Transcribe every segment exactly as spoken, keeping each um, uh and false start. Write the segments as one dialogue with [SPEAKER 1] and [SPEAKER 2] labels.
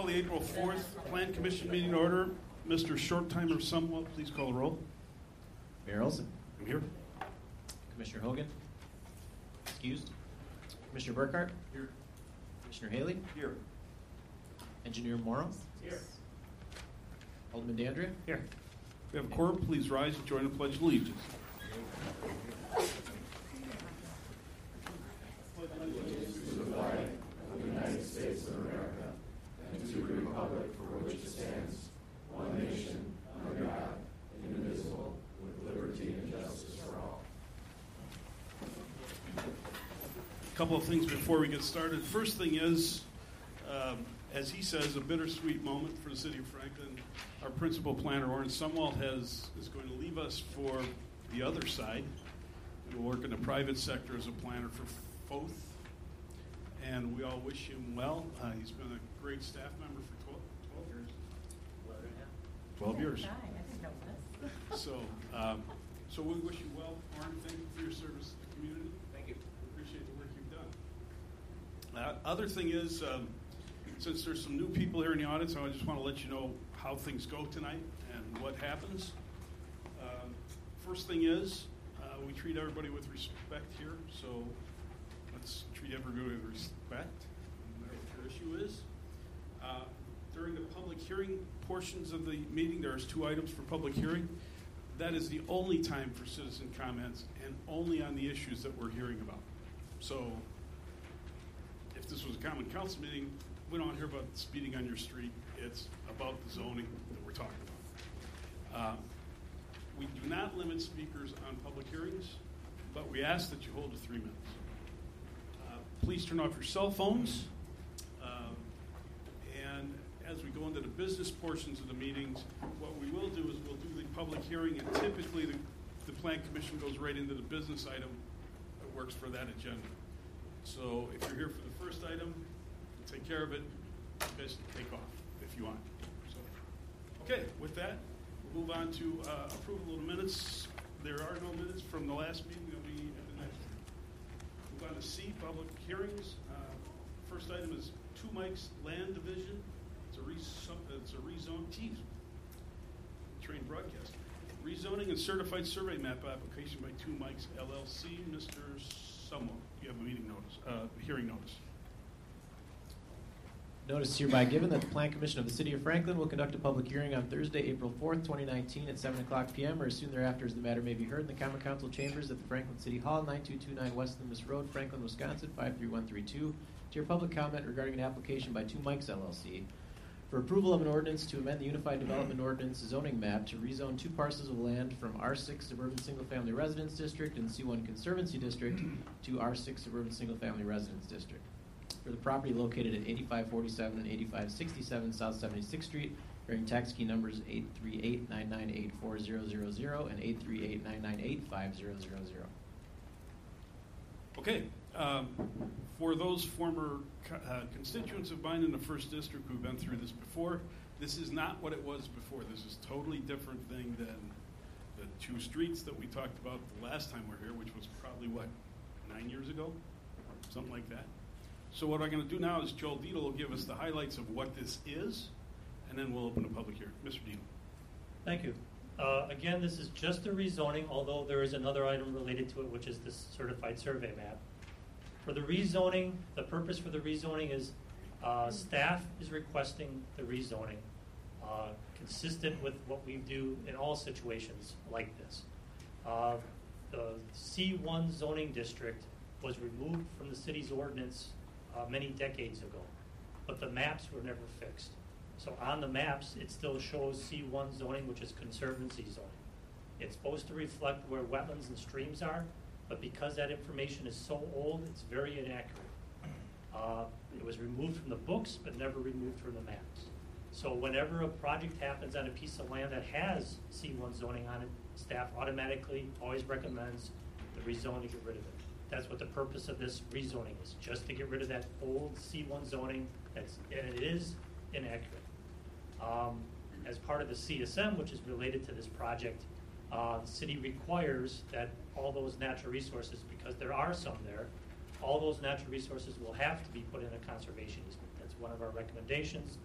[SPEAKER 1] Call the April fourth Plan Commission meeting to order. Mister Shorttimer Sumwell, please call the roll.
[SPEAKER 2] Mayor Olson.
[SPEAKER 1] I'm here.
[SPEAKER 2] Commissioner Hogan. Excused. Commissioner Burkhart.
[SPEAKER 1] Here.
[SPEAKER 2] Commissioner Haley.
[SPEAKER 1] Here.
[SPEAKER 2] Engineer Morrow.
[SPEAKER 1] Here.
[SPEAKER 2] Alderman Dandria.
[SPEAKER 1] Here. We have a quorum. Please rise and join the Pledge of Allegiance.
[SPEAKER 3] Allegiance to the flag of the United States of America and to the republic for which it stands, one nation, under God, indivisible, with liberty and justice for all.
[SPEAKER 1] A couple of things before we get started. First thing is, um, as he says, a bittersweet moment for the city of Franklin. Our principal planner, Orin Sumwalt, has is going to leave us for the other side. He will work in the private sector as a planner for Foth, and we all wish him well. Uh, he's been a great staff member for twelve, twelve years. twelve years.
[SPEAKER 4] I didn't know this.
[SPEAKER 1] So, um, so we wish you well, Orin. Thank you for your service to the community.
[SPEAKER 2] Thank you.
[SPEAKER 1] We appreciate the work you've done. Uh, other thing is, um, since there's some new people here in the audience, I just want to let you know how things go tonight and what happens. Um, first thing is, uh, we treat everybody with respect here, so let's treat everybody with respect, no matter what your issue is. Uh, during the public hearing portions of the meeting, there's two items for public hearing. That is the only time for citizen comments and only on the issues that we're hearing about. So if this was a common council meeting, we don't hear about speeding on your street. It's about the zoning that we're talking about. Uh, we do not limit speakers on public hearings, but we ask that you hold to three minutes. Uh, please turn off your cell phones. Um, and as we go into the business portions of the meetings, what we will do is we'll do the public hearing, and typically the, the Plan Commission goes right into the business item that works for that agenda. So if you're here for the first item, take care of it, best take off if you want. So, okay, with that, we'll move on to uh, approval of the minutes. There are no minutes from the last meeting that we at the next meeting. Move on to C, public hearings. Uh, first item is Two Mikes Land Division. It's a, re- it's a rezone, geez, trained broadcaster. Rezoning and certified survey map application by Two Mikes L L C. Mister Sumwell, you have a meeting notice, uh, hearing notice.
[SPEAKER 2] Notice hereby given that the Plan Commission of the City of Franklin will conduct a public hearing on Thursday, April fourth, twenty nineteen at seven o'clock p.m. or as soon thereafter as the matter may be heard in the Common Council chambers at the Franklin City Hall, nine two two nine West Loomis Road, Franklin, Wisconsin, five three one three two, to your public comment regarding an application by Two Mikes L L C for approval of an ordinance to amend the Unified Development Ordinance zoning map to rezone two parcels of land from R six Suburban Single Family Residence District and C one Conservancy District to R six Suburban Single Family Residence District for the property located at eighty-five forty-seven and eighty-five sixty-seven South seventy-sixth Street, bearing tax key numbers eight three eight nine nine eight four zero zero zero and eight three eight nine nine eight five zero zero zero.
[SPEAKER 1] Okay, um, for those former co- uh, constituents of mine in the first district who've been through this before, this is not what it was before. This is a totally different thing than the two streets that we talked about the last time we were here, which was probably, what, nine years ago? Something like that. So what I'm going to do now is Joel Dietel will give us the highlights of what this is, and then we'll open a public hearing. Mister Dietel.
[SPEAKER 5] Thank you. Uh, again, this is just a rezoning, although there is another item related to it, which is this certified survey map. For the rezoning, the purpose for the rezoning is uh, staff is requesting the rezoning, uh, consistent with what we do in all situations like this. Uh, the C one zoning district was removed from the city's ordinance uh, many decades ago, but the maps were never fixed. So on the maps, it still shows C one zoning, which is conservancy zoning. It's supposed to reflect where wetlands and streams are, but because that information is so old, it's very inaccurate. Uh, it was removed from the books, but never removed from the maps. So whenever a project happens on a piece of land that has C one zoning on it, staff automatically always recommends the rezoning to get rid of it. That's what the purpose of this rezoning is, just to get rid of that old C one zoning that's, and it is inaccurate. Um, as part of the C S M, which is related to this project, uh, the city requires that all those natural resources, because there are some there, all those natural resources will have to be put in a conservation easement. That's one of our recommendations. It's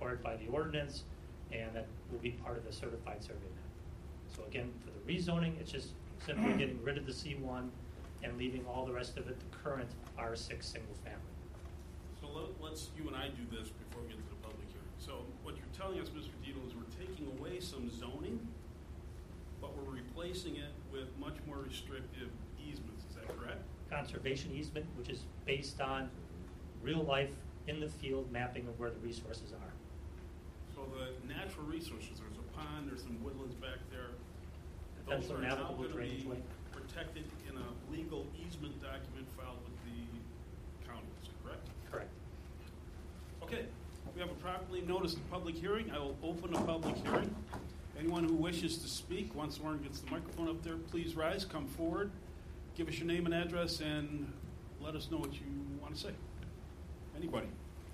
[SPEAKER 5] required by the ordinance, and that will be part of the certified survey map. So again, for the rezoning, it's just simply getting rid of the C one and leaving all the rest of it the current R six single family.
[SPEAKER 1] So let, let's, you and I do this before we get to the public hearing. So what you're telling us, Mister Dito, is we're taking away some zoning, but we're replacing it with much more restrictive easements. Is that correct?
[SPEAKER 5] Conservation easement, which is based on real life in the field mapping of where the resources are.
[SPEAKER 1] So the natural resources, there's a pond, there's some woodlands back there. Those
[SPEAKER 5] Potential
[SPEAKER 1] are now
[SPEAKER 5] navigable
[SPEAKER 1] going to
[SPEAKER 5] drainage
[SPEAKER 1] be
[SPEAKER 5] way.
[SPEAKER 1] protected in a legal easement document filed with the county. Is that correct?
[SPEAKER 5] Correct.
[SPEAKER 1] Okay, we have a properly noticed public hearing. I will open a public hearing. Anyone who wishes to speak, once Lauren gets the microphone up there, please rise, come forward, give us your name and address, and let us know what you want to say. Anybody?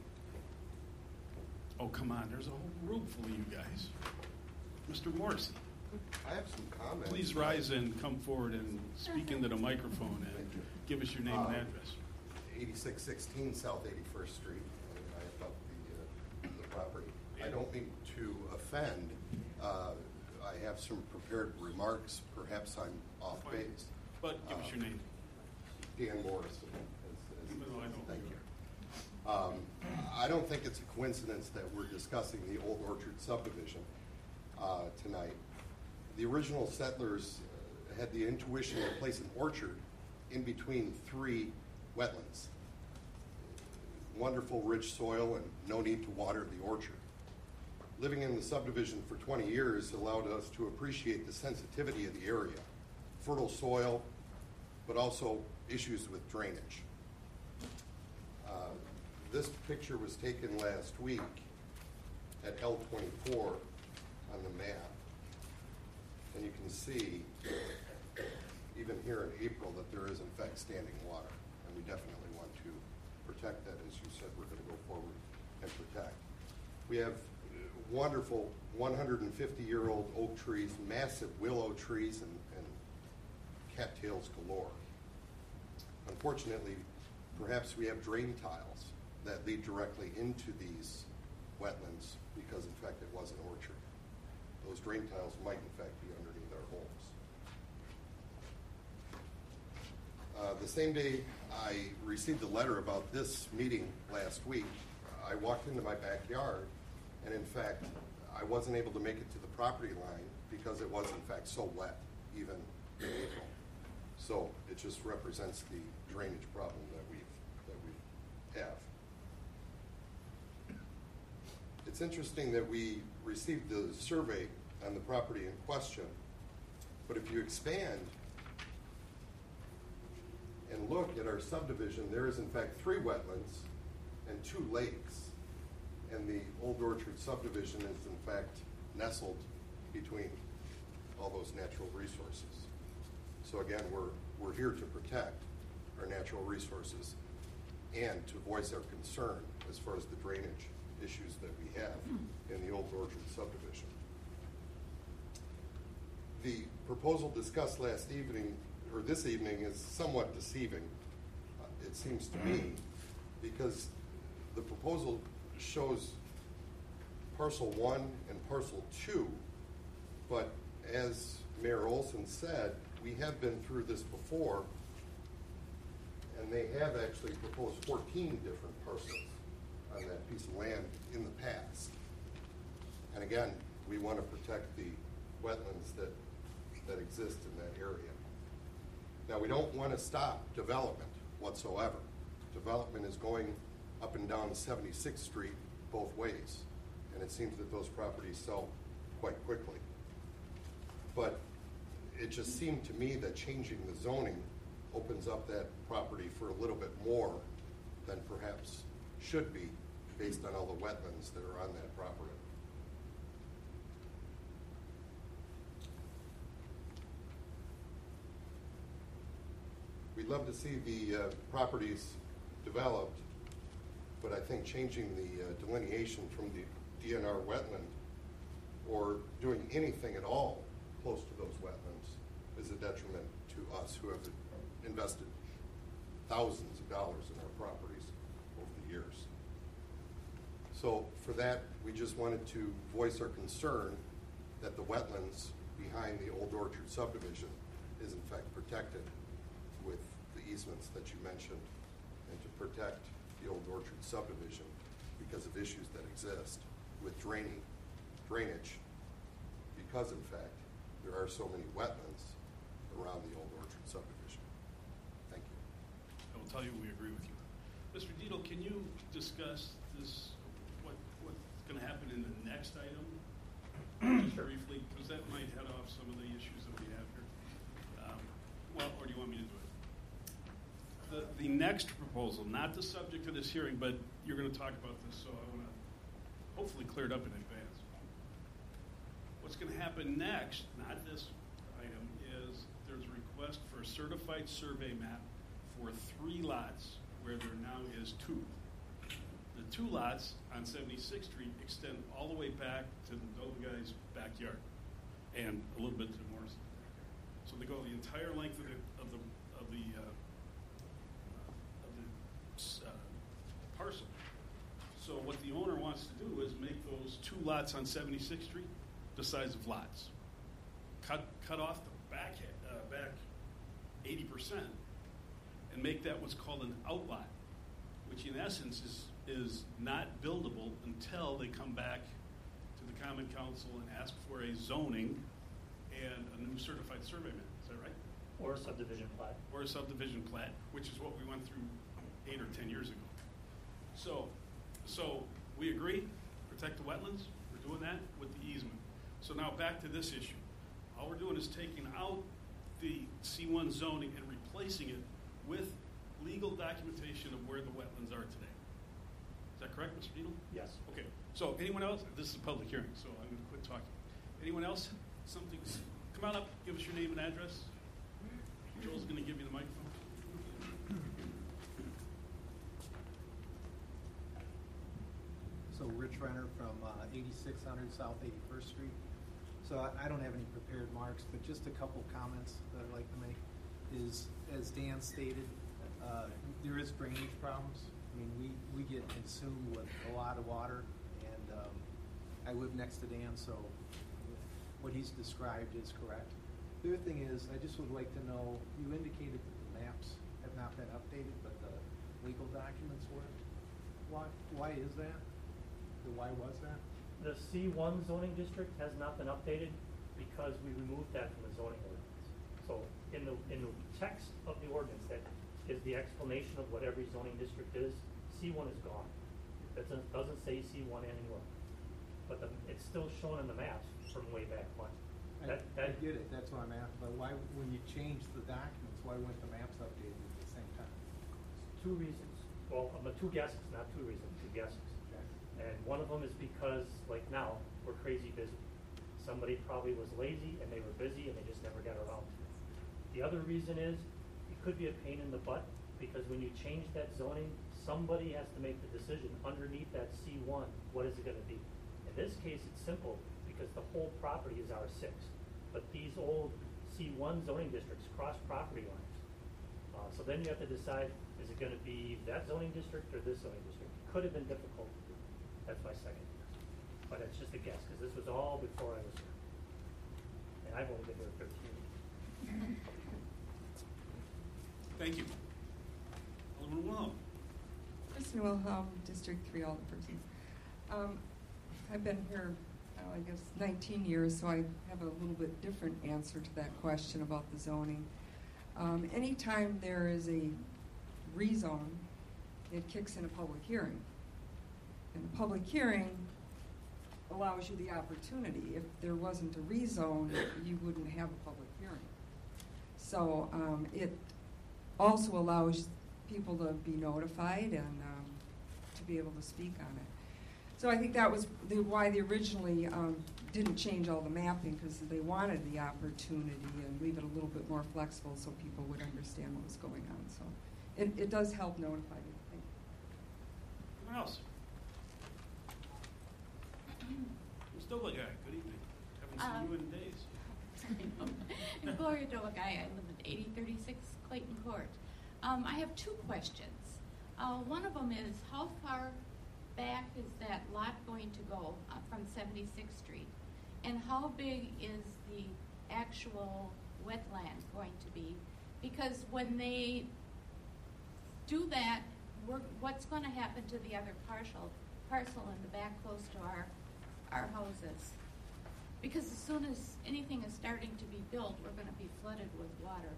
[SPEAKER 1] Oh, come on, there's a whole room full of you guys. Mister Morrissey,
[SPEAKER 6] I have some comments.
[SPEAKER 1] please rise and come forward and speak into the microphone and give us your name and
[SPEAKER 6] Um,
[SPEAKER 1] address.
[SPEAKER 6] eighty-six sixteen South eighty-first Street. I have up the, uh, the property. I don't mean to offend. Uh, I have some prepared remarks. Perhaps I'm off
[SPEAKER 1] Fine.
[SPEAKER 6] base.
[SPEAKER 1] But give us your name.
[SPEAKER 6] Dan Morrison. as- as-
[SPEAKER 1] No, I know.
[SPEAKER 6] Thank you. Um, I don't think it's a coincidence that we're discussing the Old Orchard subdivision uh, tonight. The original settlers uh, had the intuition to place an orchard in between three wetlands. Wonderful rich soil and no need to water the orchard. Living in the subdivision for twenty years allowed us to appreciate the sensitivity of the area. Fertile soil, but also issues with drainage. Uh, This picture was taken last week at L twenty-four on the map. And you can see, even here in April, that there is in fact standing water. And we definitely want to protect that, as you said, we're going to go forward and protect. We have wonderful one hundred fifty year old oak trees, massive willow trees, and, and cattails galore. Unfortunately, perhaps we have drain tiles that lead directly into these wetlands because, in fact, it was an orchard. Those drain tiles might, in fact, be underneath our homes. Uh, the same day I received a letter about this meeting last week, I walked into my backyard, and in fact, I wasn't able to make it to the property line because it was, in fact, so wet, even in April. So it just represents the drainage problem that we that we have. It's interesting that we received the survey on the property in question, but if you expand and look at our subdivision, there is in fact three wetlands and two lakes, and the Old Orchard subdivision is in fact nestled between all those natural resources. So again, we're, we're here to protect our natural resources and to voice our concern as far as the drainage issues that we have in the Old Orchard subdivision. The proposal discussed last evening, or this evening, is somewhat deceiving, uh, it seems to me, because the proposal shows parcel one and parcel two, but as Mayor Olson said, we have been through this before, and they have actually proposed fourteen different parcels on that piece of land in the past. And again, we want to protect the wetlands that, that exist in that area. Now, we don't want to stop development whatsoever. Development is going up and down seventy-sixth Street both ways, and it seems that those properties sell quite quickly. But it just seemed to me that changing the zoning opens up that property for a little bit more than perhaps should be based on all the wetlands that are on that property. We'd love to see the uh, properties developed, but I think changing the uh, delineation from the D N R wetland or doing anything at all close to those wetlands is a detriment to us who have invested thousands of dollars in our properties over the years. So for that, we just wanted to voice our concern that the wetlands behind the Old Orchard subdivision is in fact protected with the easements that you mentioned, and to protect the Old Orchard subdivision because of issues that exist with draining, drainage, because in fact there are so many wetlands around the Old Orchard subdivision. Thank you.
[SPEAKER 1] I will tell you we agree with you. Mister Dietel, can you discuss this, what, what's going to happen in the next item? Just
[SPEAKER 5] Sure.
[SPEAKER 1] briefly, because that might head off some of the issues that we have here. Um, well, or do you want me to do it? The, the next proposal, not the subject of this hearing, but you're going to talk about this, so I want to hopefully clear it up in advance. What's going to happen next, not this item, is there's a request for a certified survey map for three lots where there now is two. The two lots on seventy-sixth Street extend all the way back to the Dove guy's backyard and a little bit to Morrison's backyard. So they go the entire length of the of the of the uh, of the uh, parcel. So what the owner wants to do is make those two lots on seventy-sixth Street the size of lots. Cut cut off the back uh, back eighty percent and make that what's called an outlot, which in essence is is not buildable until they come back to the Common Council and ask for a zoning and a new certified survey map. Is that right?
[SPEAKER 5] Or a subdivision plat.
[SPEAKER 1] Or a subdivision plat, which is what we went through eight or ten years ago. So, so we agree, protect the wetlands. We're doing that with the easement. So now back to this issue. All we're doing is taking out the C one zoning and replacing it with legal documentation of where the wetlands are today. Is that correct, Mister Dietel?
[SPEAKER 5] Yes.
[SPEAKER 1] Okay. So anyone else? This is a public hearing, so I'm going to quit talking. Anyone else? Something? Come on up. Give us your name and address. Joel's going to give you the microphone.
[SPEAKER 7] So Rich Renner from uh, eighty-six hundred South eighty-first Street. So I, I don't have any prepared marks, but just a couple comments that I'd like to make is, as Dan stated, uh, there is drainage problems. I mean, we, we get consumed with a lot of water, and um, I live next to Dan, so what he's described is correct. The other thing is, I just would like to know, you indicated that the maps have not been updated, but the legal documents weren't. Why, why is that? The why was that?
[SPEAKER 5] The C one zoning district has not been updated because we removed that from the zoning ordinance. So in the in the text of the ordinance that is the explanation of what every zoning district is, C one is gone. It doesn't, doesn't say C one anymore. But the, it's still shown in the maps from way back when.
[SPEAKER 7] I,
[SPEAKER 5] That,
[SPEAKER 7] I
[SPEAKER 5] that,
[SPEAKER 7] get it, that's what I'm asking, but why, when you changed the documents, why weren't the maps updated at the same time?
[SPEAKER 5] two reasons. Well, um, two guesses, not two reasons, two guesses. And one of them is because, like now, we're crazy busy. Somebody probably was lazy and they were busy and they just never got around to it. The other reason is it could be a pain in the butt because when you change that zoning, somebody has to make the decision underneath that C one, what is it going to be? In this case, it's simple because the whole property is R six. But these old C one zoning districts cross property lines. Uh, so then you have to decide, is it going to be that zoning district or this zoning district? Could have been difficult to do. That's my second guess. But it's just a guess, because this was all before I was here. And I've only been here thirteen years.
[SPEAKER 1] Thank you. Alderman Wilhelm.
[SPEAKER 8] Kristen Wilhelm, District three Alderperson. Um, I've been here, uh, I guess, nineteen years, so I have a little bit different answer to that question about the zoning. Um, anytime there is a rezone, it kicks in a public hearing. And the public hearing allows you the opportunity. If there wasn't a rezone, you wouldn't have a public hearing. So um, it also allows people to be notified and um, to be able to speak on it. So I think that was the, why they originally um, didn't change all the mapping, because they wanted the opportunity and leave it a little bit more flexible so people would understand what was going on. So it, it does help notify you. Thank you.
[SPEAKER 1] Anyone else? Miz Doblegay, good evening. Haven't seen
[SPEAKER 4] Um,
[SPEAKER 1] you in days.
[SPEAKER 4] Gloria Doblegay, I live at eighty thirty-six Clayton Court. Um, I have two questions. Uh, one of them is, how far back is that lot seventy-sixth Street? And how big is the actual wetland going to be? Because when they do that, we're, what's going to happen to the other parcel, parcel in the back close to our, our houses? Because as soon as anything is starting to be built, we're going to be flooded with water.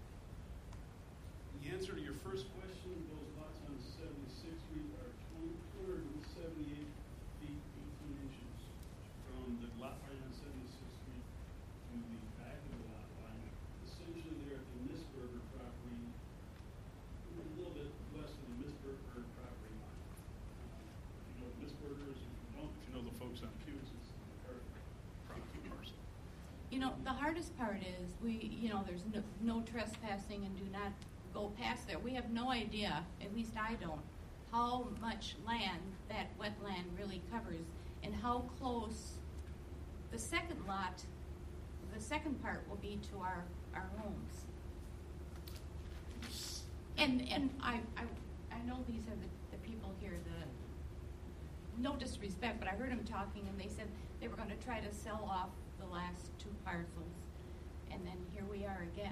[SPEAKER 1] The answer to your first question, those lots on seventy-sixth Street are two hundred seventy-eight feet, eighteen inches from the lot line on seventy-sixth Street to the back of the lot line. Essentially, they're at the Missburger property, a little bit west of the Missburger property line. Uh, if you know what Missburger is, if you don't, if you know the folks on Hughes, it's the Carter property parcel.
[SPEAKER 4] You know, the hardest part is we, you know, there's no, no trespassing and do not go past there. We have no idea, at least I don't, how much land that wetland really covers and how close the second lot, the second part will be to our, our homes. And and I, I, I know these are the, the people here, the, no disrespect, but I heard them talking and they said they were going to try to sell off the last two parcels. And then here we are again.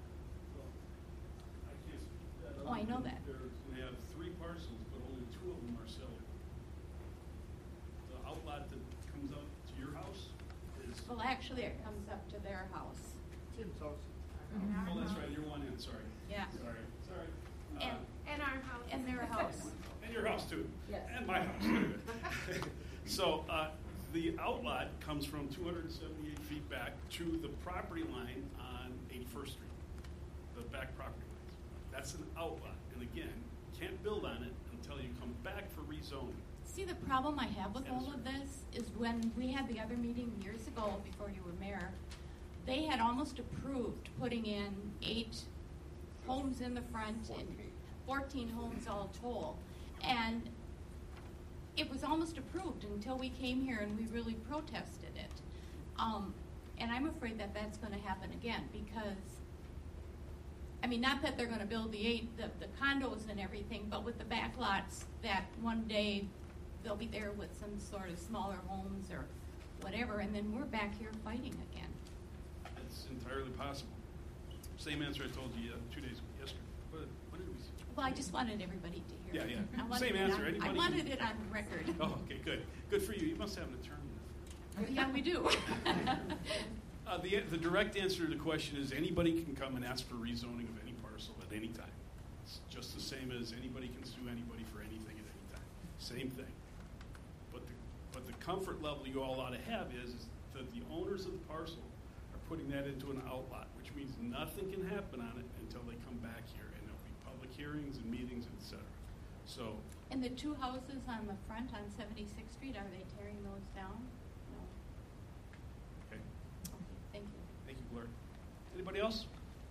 [SPEAKER 1] I can't speak to that.
[SPEAKER 4] Oh, I know that.
[SPEAKER 1] There's, we have three parcels, but only two of them are sellable. The outlot that comes up to your house is.
[SPEAKER 4] Well, actually, it comes up to their house.
[SPEAKER 9] Tim's house.
[SPEAKER 1] Oh, that's right, you're one in, sorry.
[SPEAKER 4] Yeah.
[SPEAKER 1] Sorry, sorry. Uh,
[SPEAKER 4] And,
[SPEAKER 9] And our house.
[SPEAKER 4] and their house.
[SPEAKER 1] And your house too.
[SPEAKER 9] Yes.
[SPEAKER 1] And my house. So, uh, the outlot comes from two hundred seventy-eight feet back to the property line on eighty-first Street, the back property lines. That's an outlot, and again, can't build on it until you come back for rezoning.
[SPEAKER 4] See, the problem I have with all of this is when we had the other meeting years ago before you were mayor, they had almost approved putting in eight homes in the front and fourteen homes all told. And it was almost approved until we came here and we really protested it. Um, and I'm afraid that that's going to happen again because, I mean, not that they're going to build the eight, the, the condos and everything, but with the back lots that one day they'll be there with some sort of smaller homes or whatever, and then we're back here fighting again.
[SPEAKER 1] It's entirely possible. Same answer I told you uh, two days yesterday. What, what did we say?
[SPEAKER 4] Well, I just wanted everybody to hear
[SPEAKER 1] Yeah,
[SPEAKER 4] it.
[SPEAKER 1] yeah.
[SPEAKER 4] I wanted
[SPEAKER 1] Same
[SPEAKER 4] it
[SPEAKER 1] answer.
[SPEAKER 4] on-
[SPEAKER 1] Anybody
[SPEAKER 4] I
[SPEAKER 1] can-
[SPEAKER 4] wanted it on record.
[SPEAKER 1] Oh, okay, good. Good for you. You must have an attorney.
[SPEAKER 4] Yeah, we do.
[SPEAKER 1] Uh, the, the direct answer to the question is anybody can come and ask for rezoning of any parcel at any time. It's just the same as anybody can sue anybody for anything at any time. Same thing. But the, but the comfort level you all ought to have is, is that the owners of the parcel are putting that into an outlot, which means nothing can happen on it until they come back here, and there'll be public hearings and meetings, et cetera. So,
[SPEAKER 4] And the two houses on the front on seventy-sixth Street, are they tearing those down? No.
[SPEAKER 1] okay.
[SPEAKER 4] Okay, thank you.
[SPEAKER 1] Thank you, Blair. Anybody else?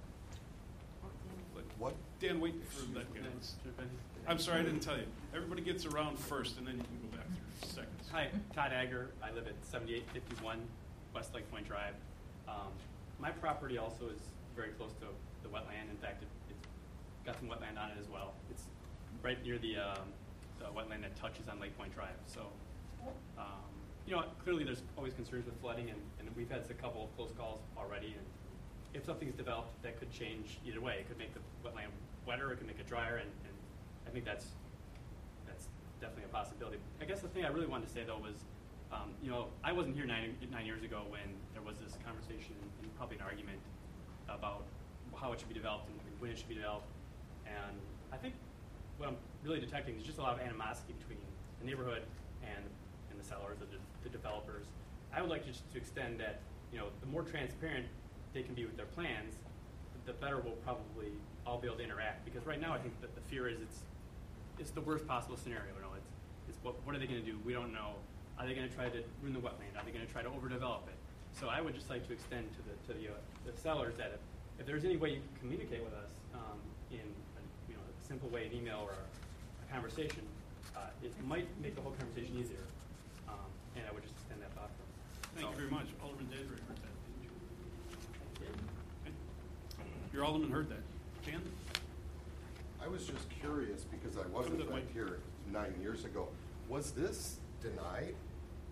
[SPEAKER 6] What?
[SPEAKER 1] Dan, wait for that. guy. I'm sorry, I didn't tell you. Everybody gets around first, and then you can go back through seconds.
[SPEAKER 10] Hi, Todd Agger. I live at seventy-eight fifty-one West Lake Point Drive. Um, my property also is very close to the wetland. In fact, it, it's got some wetland on it as well. It's right near the, um, the wetland that touches on Lake Point Drive. So, um, you know, clearly there's always concerns with flooding, and, and we've had a couple of close calls already. And if something's developed, that could change either way. It could make the wetland wetter, it could make it drier, and, and I think that's that's definitely a possibility. I guess the thing I really wanted to say though was, um, you know, I wasn't here nine nine years ago when there was this conversation and probably an argument about how it should be developed and when it should be developed. And I think what I'm really detecting is just a lot of animosity between the neighborhood and and the sellers, the, the developers. I would like just to extend that, you know, the more transparent they can be with their plans, the better we'll probably all be able to interact. Because right now, I think that the fear is it's it's the worst possible scenario. You know, it's it's what what are they going to do? We don't know. Are they going to try to ruin the wetland? Are they going to try to overdevelop it? So I would just like to extend to the to the, uh, the sellers that if, if there's any way you can communicate with us um, in a, you know a simple way, an email or a, a conversation, uh, it might make the whole conversation easier. Um, and I would just extend that thought.
[SPEAKER 1] Thank
[SPEAKER 10] so.
[SPEAKER 1] you very much. Alderman Dandridge heard that, didn't you? Okay. Your alderman heard that. Jan?
[SPEAKER 6] I was just curious because I wasn't
[SPEAKER 1] Come to the
[SPEAKER 6] back
[SPEAKER 1] mic.
[SPEAKER 6] here nine years ago. Was this denied?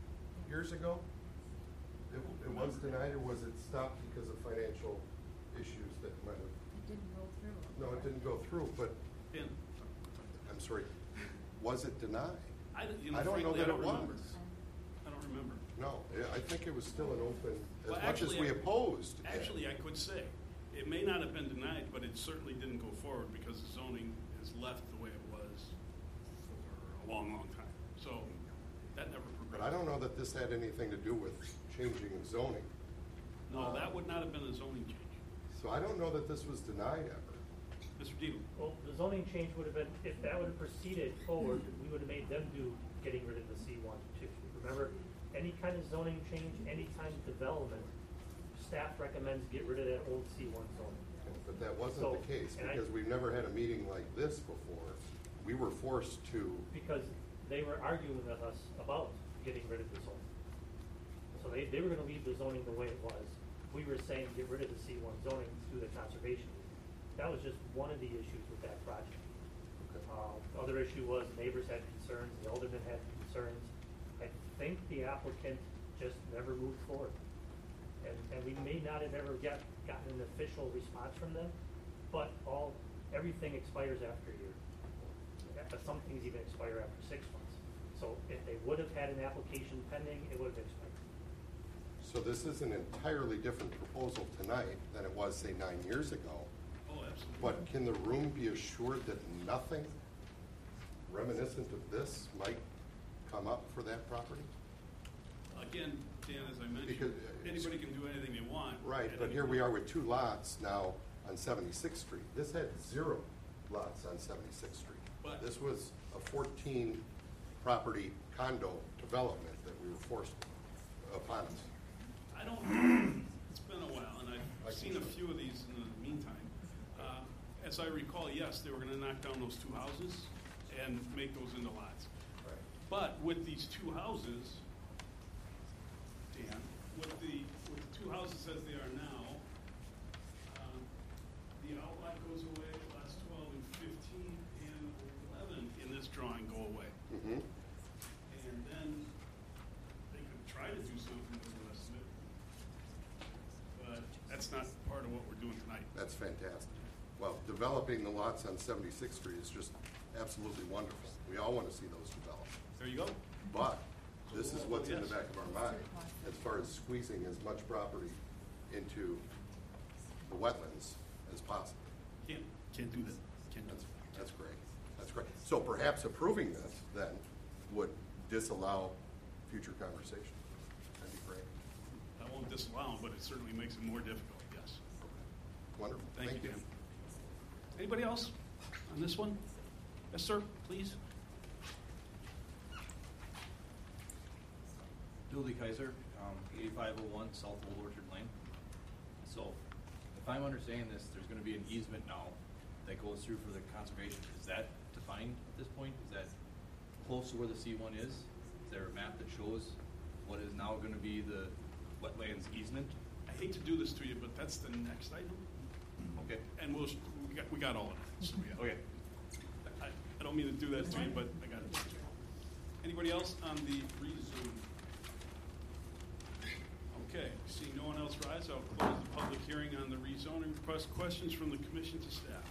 [SPEAKER 6] years ago? It, it was denied, or was it stopped because of financial issues that might have?
[SPEAKER 4] It didn't go through.
[SPEAKER 6] No, it didn't go through, but,
[SPEAKER 1] And
[SPEAKER 6] I'm sorry, was it denied?
[SPEAKER 1] I, don't- you know,
[SPEAKER 6] I don't know
[SPEAKER 1] frankly,
[SPEAKER 6] that
[SPEAKER 1] I don't
[SPEAKER 6] it
[SPEAKER 1] remember.
[SPEAKER 6] was.
[SPEAKER 1] I don't remember.
[SPEAKER 6] No, I I think it was still an open,
[SPEAKER 1] Well,
[SPEAKER 6] as much as
[SPEAKER 1] actually,
[SPEAKER 6] we
[SPEAKER 1] I-
[SPEAKER 6] opposed.
[SPEAKER 1] Actually, I could say, it may not have been denied, but it certainly didn't go forward because the zoning is left the way it was for a long, long time. So that never progressed.
[SPEAKER 6] But I don't know that this had anything to do with changing zoning.
[SPEAKER 1] No, that would not have been a zoning change.
[SPEAKER 6] So I don't know that this was denied ever.
[SPEAKER 1] Mister Deal.
[SPEAKER 5] Well, the zoning change would have been, if that would have proceeded forward, we would have made them do getting rid of the C one too. Remember, any kind of zoning change, any kind of development, staff recommends get rid of that old C one zoning.
[SPEAKER 6] But that wasn't
[SPEAKER 5] So,
[SPEAKER 6] the case,
[SPEAKER 5] and I-
[SPEAKER 6] because we've never had a meeting like this before. We were forced to,
[SPEAKER 5] Because they were arguing with us about getting rid of the zoning. So they, they were gonna leave the zoning the way it was. We were saying get rid of the C one zoning through the conservation. That was just one of the issues with that project. Uh, other issue was neighbors had concerns, the aldermen had concerns. I think the applicant just never moved forward. And, and we may not have ever get, gotten an official response from them, but all, everything expires after a year. Uh, Some things even expire after six months. So if they would have had an application pending, it would have expired.
[SPEAKER 6] so this is an entirely different proposal tonight than it was, say, nine years ago.
[SPEAKER 1] Oh, absolutely.
[SPEAKER 6] But can the room be assured that nothing reminiscent of this might come up for that property?
[SPEAKER 1] Again, Dan, as I mentioned,
[SPEAKER 6] Because, uh,
[SPEAKER 1] anybody can do anything they want.
[SPEAKER 6] Right,
[SPEAKER 1] at
[SPEAKER 6] but
[SPEAKER 1] any
[SPEAKER 6] here we
[SPEAKER 1] point.
[SPEAKER 6] are with two lots now on seventy-sixth Street. This had zero lots on seventy-sixth Street.
[SPEAKER 1] But-
[SPEAKER 6] This was a fourteen property condo development that we were forced upon us.
[SPEAKER 1] I don't, it's been a while, and
[SPEAKER 6] I
[SPEAKER 1] I've
[SPEAKER 6] can
[SPEAKER 1] seen a
[SPEAKER 6] show.
[SPEAKER 1] few of these in the meantime. Uh, As I recall, yes, they were gonna knock down those two houses and make those into lots.
[SPEAKER 6] Right.
[SPEAKER 1] But with these two houses, Dan, with the, with the two houses as they are now, um, the outlot goes away, lots twelve and fifteen and eleven in this drawing go away.
[SPEAKER 6] Mm-hmm.
[SPEAKER 1] And then they could try to do something with the rest of it. But that's not part of what we're doing tonight.
[SPEAKER 6] That's fantastic. Well, developing the lots on seventy-sixth Street is just absolutely wonderful. We all want to see those developed.
[SPEAKER 1] There you go.
[SPEAKER 6] But this is what's in the
[SPEAKER 1] Yes.
[SPEAKER 6] back of our mind, as far as squeezing as much property into the wetlands as possible.
[SPEAKER 1] Can't, can't do that. Can't do
[SPEAKER 6] That's,
[SPEAKER 1] that.
[SPEAKER 6] that's great. That's great. So perhaps approving this then would disallow future conversation. That'd be great.
[SPEAKER 1] I won't disallow them, but it certainly makes it more difficult, yes.
[SPEAKER 6] Wonderful.
[SPEAKER 1] Thank you, Dan. Anybody else on this one? Yes, sir, please.
[SPEAKER 9] Dudley Kaiser, um, eighty-five oh one South Old Orchard Lane. So, if I'm understanding this, there's gonna be an easement now that goes through for the conservation. Is that defined at this point? Is that close to where the C one is? Is there a map that shows what is now gonna be the wetlands easement?
[SPEAKER 1] I hate to do this to you, but that's the next item.
[SPEAKER 9] Okay.
[SPEAKER 1] And we'll, we got, we got all of it. So, yeah.
[SPEAKER 9] Okay.
[SPEAKER 1] I, I don't mean to do that to you, but I got it. Anybody else on the rezone? Okay, seeing no one else rise, I'll close the public hearing on the rezoning request. Questions from the commission to staff?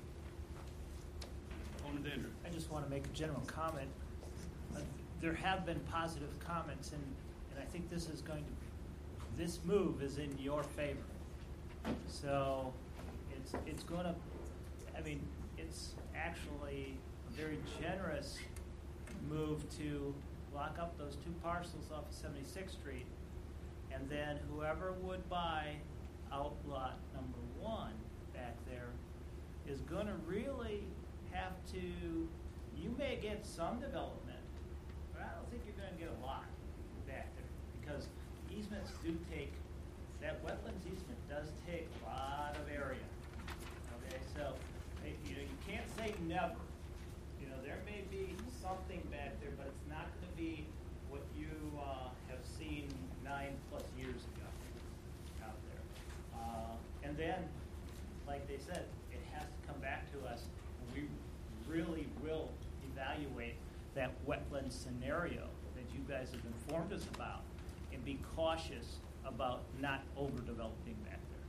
[SPEAKER 1] Alderman Dandridge.
[SPEAKER 11] I just want to make a general comment. Uh, There have been positive comments, and, and I think this is going to, this move is in your favor. So it's, it's going to, I mean, it's actually a very generous move to lock up those two parcels off of seventy-sixth Street. And then whoever would buy outlot number one back there is going to really have to, you may get some development, but I don't think you're going to get a lot back there because easements do take, that wetlands easement does take a lot of area. Okay, so eh, you know, you can't say never. You know, there may be something back there, but it's not going to be what you uh, have seen nine plus years ago out there. Uh, and then, like they said, it has to come back to us. We really will evaluate that wetlands development scenario that you guys have informed us about, and be cautious about not overdeveloping back there.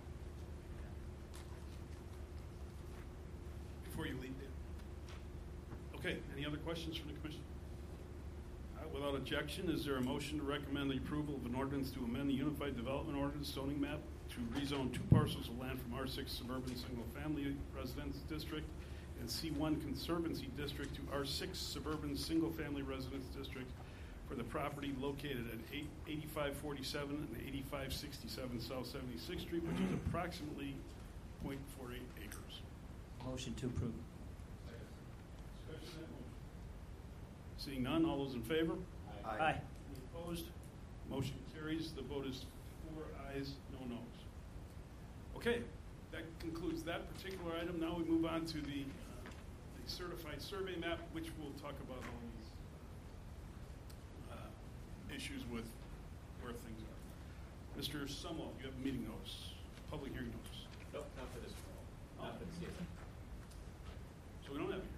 [SPEAKER 1] Before you leave, Dan. Okay, any other questions from the commission? Uh, Without objection, is there a motion to recommend the approval of an ordinance to amend the Unified Development Ordinance zoning map to rezone two parcels of land from R six Suburban Single Family Residence District and C one Conservancy District to R six Suburban Single Family Residence District for the property located at eighty-five forty-seven and eighty-five sixty-seven South seventy-sixth Street, which is approximately zero point four eight acres.
[SPEAKER 11] Motion to approve.
[SPEAKER 1] Seeing none, all those in favor?
[SPEAKER 11] Aye.
[SPEAKER 1] Any opposed? Motion carries. The vote is four ayes, no noes. Okay, that concludes that particular item. Now we move on to the, uh, the certified survey map, which we'll talk about all these uh, issues with where things are. Mister Sumwell, you have a meeting notice, public hearing notice.
[SPEAKER 9] Nope, not for this one. Not for this season.
[SPEAKER 1] So we don't have you.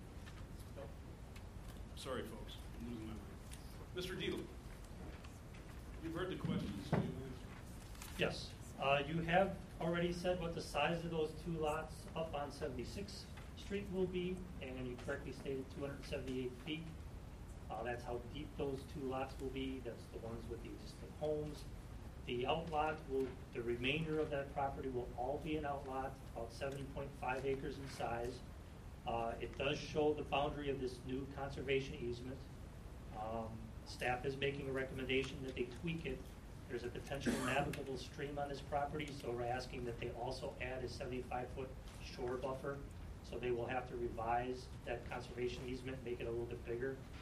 [SPEAKER 1] Sorry, folks. I'm losing my mind. Mister Deedle, you've heard the questions. So you answer.
[SPEAKER 5] Yes. Uh, you have already said what the size of those two lots up on seventy-sixth Street will be, and you correctly stated two hundred seventy-eight feet. Uh, that's how deep those two lots will be. That's the ones with the existing homes. The outlot will, the remainder of that property will all be an outlot, about seventy point five acres in size. Uh, it does show the boundary of this new conservation easement. Um, staff is making a recommendation that they tweak it. There's a potential navigable stream on this property, so we're asking that they also add a seventy-five foot shore buffer. So they will have to revise that conservation easement, make it a little bit bigger.